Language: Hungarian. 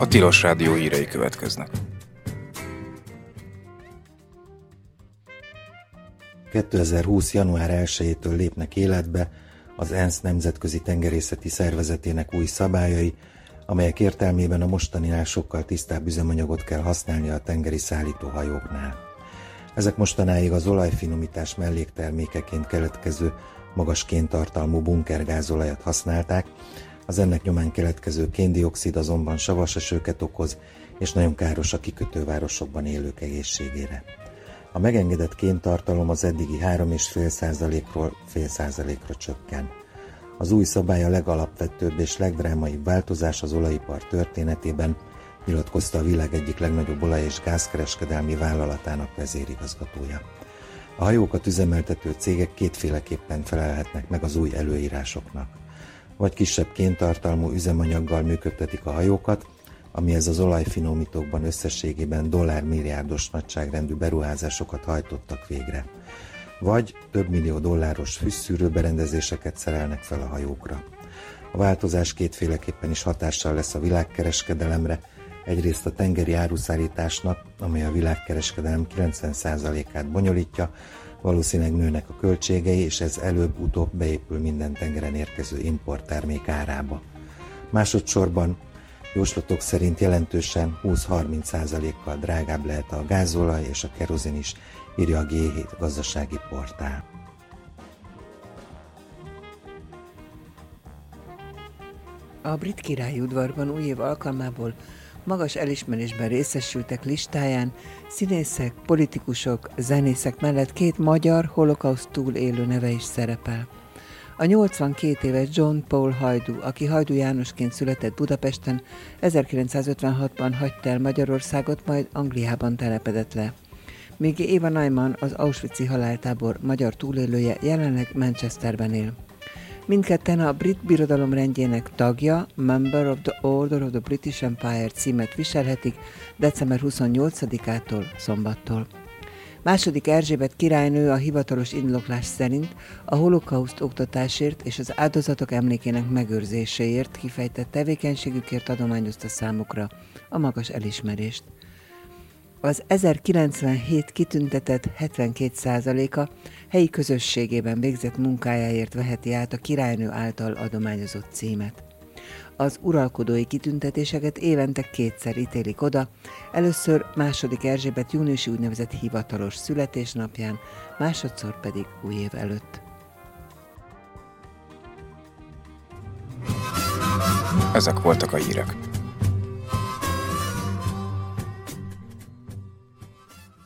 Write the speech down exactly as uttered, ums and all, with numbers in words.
Tilos Rádió hírei következnek. kétezer-húsz. január elsejétől lépnek életbe az ENSZ Nemzetközi Tengerészeti Szervezetének új szabályai, amelyek értelmében a mostaninál sokkal tisztább üzemanyagot kell használni a tengeri szállítóhajóknál. Ezek mostanáig az olajfinomítás melléktermékeként keletkező magas kéntartalmú bunkergázolajat használták, az ennek nyomán keletkező kén-dioxid azonban savas esőket okoz, és nagyon káros a kikötővárosokban élők egészségére. A megengedett kéntartalom az eddigi három egész öt százalékról fél százalékra csökken. Az új szabály a legalapvetőbb és legdrámaibb változás az olajipar történetében, nyilatkozta a világ egyik legnagyobb olaj- és gázkereskedelmi vállalatának vezérigazgatója. A hajókat üzemeltető cégek kétféleképpen felelhetnek meg az új előírásoknak. Vagy kisebb kéntartalmú üzemanyaggal működtetik a hajókat, amihez az olajfinomítókban összességében dollármilliárdos nagyságrendű beruházásokat hajtottak végre. Vagy több millió dolláros fűszűrőberendezéseket szerelnek fel a hajókra. A változás kétféleképpen is hatással lesz a világkereskedelemre, egyrészt a tengeri áruszállításnak, amely a világkereskedelem kilencven százalékát bonyolítja, valószínűleg nőnek a költségei, és ez előbb-utóbb beépül minden tengeren érkező importtermék árába. Másodszorban jóslatok szerint jelentősen húsz-harminc százalékkal drágább lehet a gázolaj és a kerozin is, írja a gé hét gazdasági portál. A brit királyi udvarban új év alkalmából magas elismerésben részesültek listáján színészek, politikusok, zenészek mellett két magyar holokauszt túlélő neve is szerepel. A nyolcvankét éves John Paul Hajdú, aki Hajdú Jánosként született Budapesten, ezerkilencszázötvenhatban hagyta el Magyarországot, majd Angliában telepedett le. Míg Éva Neumann, az auschwitzi haláltábor magyar túlélője, jelenleg Manchesterben él. Mindketten a brit birodalom rendjének tagja, Member of the Order of the British Empire címet viselhetik december huszonnyolcadikától, szombattól. Második Erzsébet királynő a hivatalos indoklás szerint a holokauszt oktatásért és az áldozatok emlékének megőrzéséért kifejtett tevékenységükért adományozta számukra a magas elismerést. Az ezerkilencvenhét kitüntetett hetvenkét százaléka helyi közösségében végzett munkájáért veheti át a királynő által adományozott címet. Az uralkodói kitüntetéseket évente kétszer ítélik oda, először második Erzsébet júniusi úgynevezett hivatalos születésnapján, másodszor pedig új év előtt. Ezek voltak a hírek.